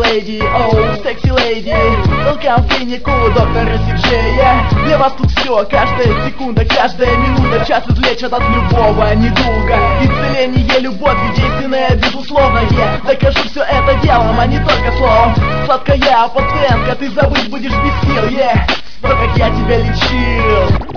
леди, оу, секси леди. Welcome в клинику доктора Сиджея. Для вас тут все, каждая секунда, каждая минута, час излечат от любого недуга. Исцеление, любовь, единственное, безусловное. Докажу все это делом, а не только словом. Сладкая пациентка, ты забыть будешь без сил, То, как я тебя лечил.